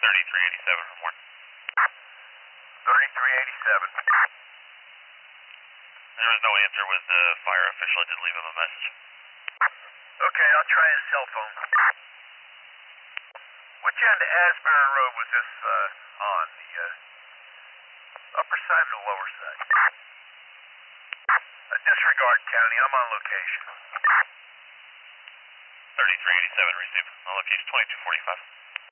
3387 from where? 3387. There was no answer with the fire official. I did leave him a message. Okay, I'll try his cell phone. Which end of Asbury Road was this on? The upper side or the lower side? Disregard County, I'm on location. 3387 received. On location 2245.